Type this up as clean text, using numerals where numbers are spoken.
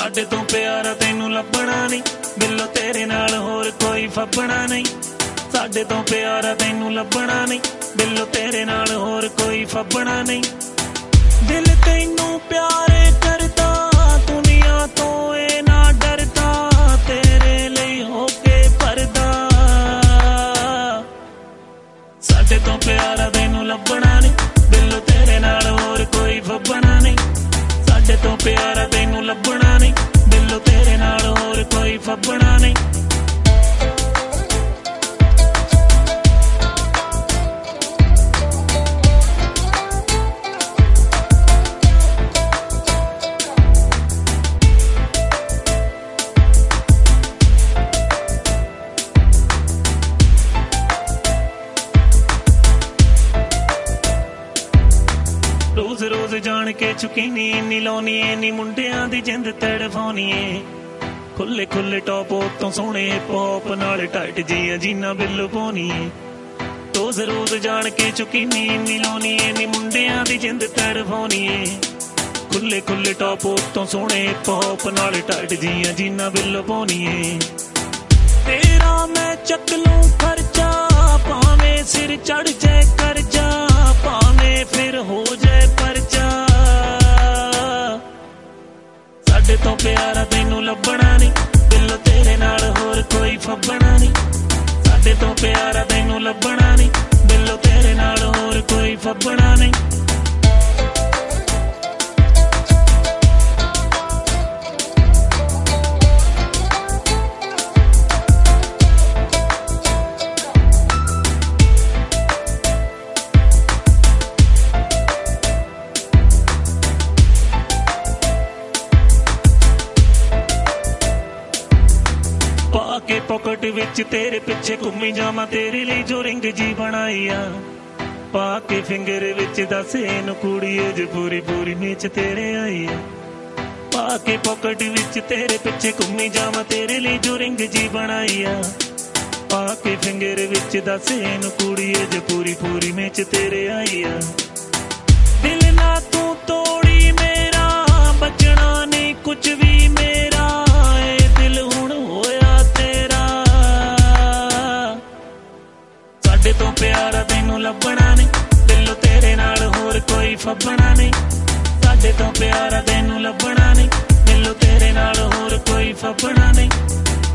ਸਾਡੇ ਤੋਂ ਪਿਆਰਾ ਤੈਨੂੰ ਲੱਭਣਾ ਨਹੀਂ, ਦਿਲੋਂ ਤੇਰੇ ਨਾਲ ਹੋਰ ਕੋਈ ਫੱਬਣਾ ਨਹੀਂ। ਸਾਡੇ ਤੋਂ ਪਿਆਰਾ ਤੈਨੂੰ ਲੱਭਣਾ ਨਹੀਂ, ਦਿਲੋਂ ਤੇਰੇ ਨਾਲ ਹੋਰ ਕੋਈ ਫੱਬਣਾ ਨਹੀਂ। ਦਿਲ ਤੈਨੂੰ ਪਿਆਰੇ ਕਰਦਾ, ਦੁਨੀਆ ਤੋਂ ਇਹ ਨਾ ਡਰਦਾ, ਤੇਰੇ ਲਈ ਹੋ ਕੇ ਭਰਦਾ। ਸਾਡੇ ਤੋਂ ਪਿਆਰਾ ਤੈਨੂੰ ਲੱਭਣਾ ਨਹੀਂ, ਦਿਲੋਂ ਤੇਰੇ ਨਾਲ ਹੋਰ ਕੋਈ ਫੱਬਣਾ ਨਹੀਂ। ਸਾਡੇ ਤੋਂ ਪਿਆਰਾ ਤੈਨੂੰ ਲੱਭਣਾ ਨਹੀਂ, ਦਿਲੋਂ ਤੇਰੇ ਨਾਲ ਹੋਰ ਕੋਈ ਫੱਬਣਾ ਨਹੀਂ। रोज रोज जान के चुकीनी नी लाउनी ए नी मुंडियां दी जिंद तड़फाउनी ए। खुले खुले टॉप तो सोहणे पॉप नाल टाइट जिया जीना बिल पाउनी ए। रोज रोज जान के चुकीनी नी लाउनी ए नी मुंडियां दी जिंद तड़फाउनी ए। खुले खुले टॉप तो सोहणे पॉप नाल टाइट जिया जीना बिल पाउनी ए। तेरा मैं चक लूं खर्चा, भावें सिर चढ़ जाए करजा, भावें फिर हो जाए परचा। ਸਾਡੇ ਤੋਂ ਪਿਆਰਾ ਤੈਨੂੰ ਲੱਭਣਾ ਨਹੀਂ, ਦਿਲੋਂ ਤੇਰੇ ਨਾਲ ਹੋਰ ਕੋਈ ਫੱਬਣਾ ਨਹੀਂ। ਸਾਡੇ ਤੋਂ ਪਿਆਰਾ ਤੈਨੂੰ ਲੱਭਣਾ ਨਹੀਂ, ਦਿਲੋਂ ਤੇਰੇ ਨਾਲ ਹੋਰ ਕੋਈ ਫੱਬਣਾ ਨਹੀਂ। के पॉकेट विच तेरे पिछे घूमी जावा, तेरे लिए जो रिंग जी बनाई आ। पा के फिंगर विच दस इनू कुड़ीए जो पूरी पूरी नीच तेरे आई आ। पा के पॉकेट विच तेरे पिछे घूमी जावा, तेरे लिए जो रिंग जी बनाई आ। पा के फिंगर विच दस इनू कुड़ीए जो पूरी पूरी नीच तेरे आई आ। दिल ना तू तोड़ी मेरा, बचना नहीं कुछ भी मेरा, ए दिल हुण होया ਸਾਡੇ ਤੋਂ ਪਿਆਰਾ ਤੈਨੂੰ ਲੱਭਣਾ ਨਹੀਂ, ਦਿਲੋਂ ਤੇਰੇ ਨਾਲ ਹੋਰ ਕੋਈ ਫੱਬਣਾ ਨਹੀਂ। ਸਾਡੇ ਤੋਂ ਪਿਆਰਾ ਤੈਨੂੰ ਲੱਭਣਾ ਨਹੀਂ, ਦਿਲੋਂ ਤੇਰੇ ਨਾਲ ਹੋਰ ਕੋਈ ਫੱਬਣਾ ਨਹੀਂ।